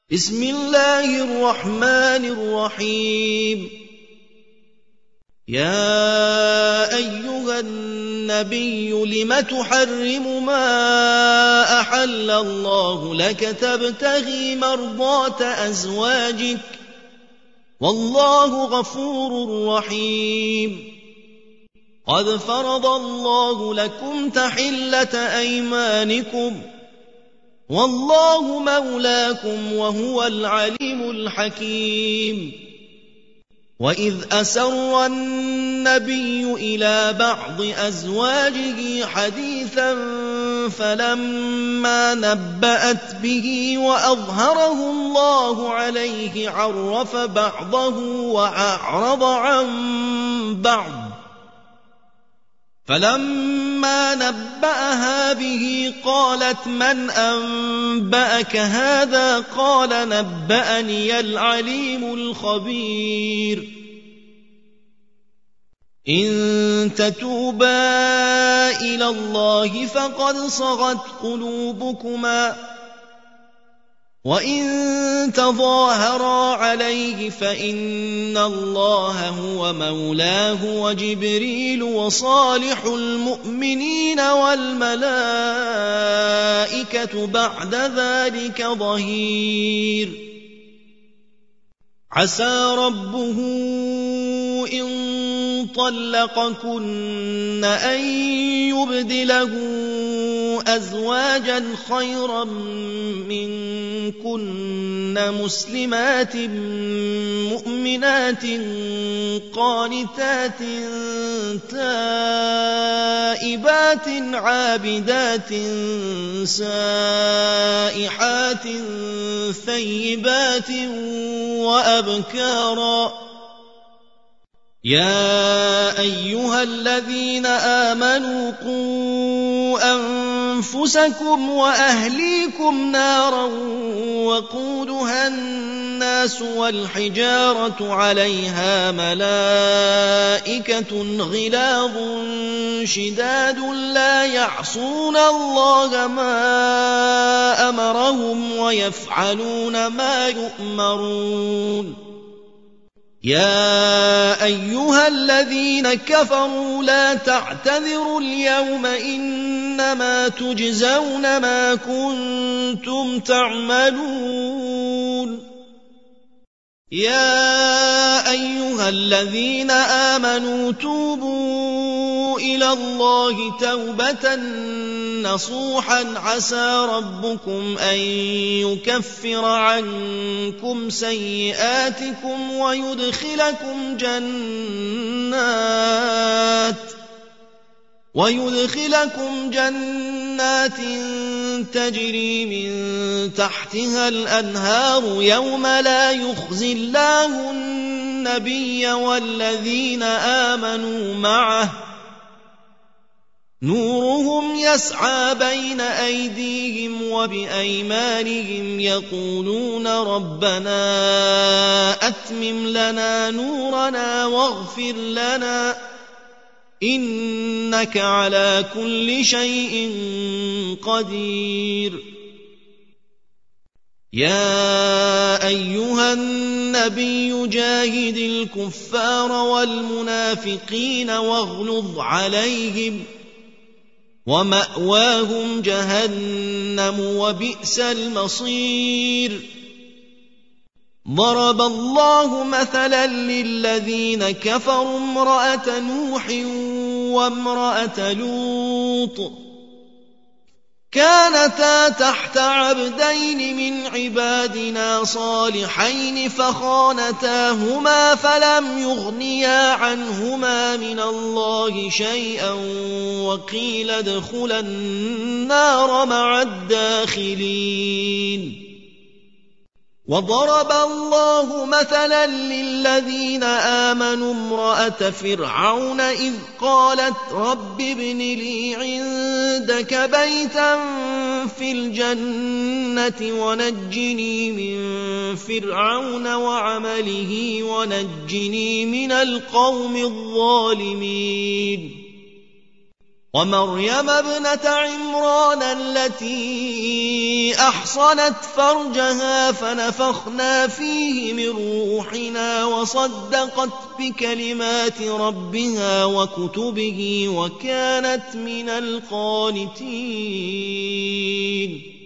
بسم الله الرحمن الرحيم. يا أيها النبي لم تحرم ما أحل الله لك تبتغي مرضات أزواجك والله غفور رحيم. قد فرض الله لكم تحلة أيمانكم والله مولاكم وهو العليم الحكيم. وإذ أسر النبي إلى بعض أزواجه حديثا فلما نبأت به وأظهره الله عليه عرف بعضه وأعرض عن بعض، فلما نبأها به قالت من أنبأك هذا؟ قال نبأني العليم الخبير. إن تتوبا إلى الله فقد صغت قلوبكما، وإن تظاهرا عليه فإن الله هو مولاه وجبريل وصالح المؤمنين والملائكة بعد ذلك ظهير. عسى ربه إن طلقكن أن يبدله أزواجا خيرا منكن مسلمات مؤمنات قانتات تائبات عابدات سائحات ثيبات وأبكارا. يا أيها الذين آمنوا قوا أنفسكم وأهليكم نارا وقودها الناس والحجارة عليها ملائكة غلاظ شداد لا يعصون الله ما أمرهم ويفعلون ما يؤمرون. يا أيها الذين كفروا لا تعتذروا اليوم إنما تجزون ما كنتم تعملون. يا أيها الذين آمنوا توبوا إلى الله توبة نصوحا عسى ربكم أن يكفر عنكم سيئاتكم ويدخلكم جنات تجري من تحتها الأنهار يوم لا يخزي الله النبي والذين آمنوا معه نورهم يسعى بين أيديهم وبأيمانهم يقولون ربنا أتمم لنا نورنا واغفر لنا إنك على كل شيء قدير. يا أيها النبي جاهد الكفار والمنافقين واغلظ عليهم ومأواهم جهنم وبئس المصير. ضرب الله مثلا للذين كفروا امرأة نوح وامرأة لوط كانتا تحت عبدين من عبادنا صالحين فخانتاهما فلم يغنيا عنهما من الله شيئا وقيل ادخلا النار مع الداخلين. وضرب الله مثلا للذين آمنوا امرأة فرعون إذ قالت رب ابن لي عندك بيتا في الجنة ونجني من فرعون وعمله ونجني من القوم الظالمين. ومريم ابنة عمران التي أحصنت فرجها فنفخنا فيه من روحنا وصدقت بكلمات ربها وكتبه وكانت من القانتين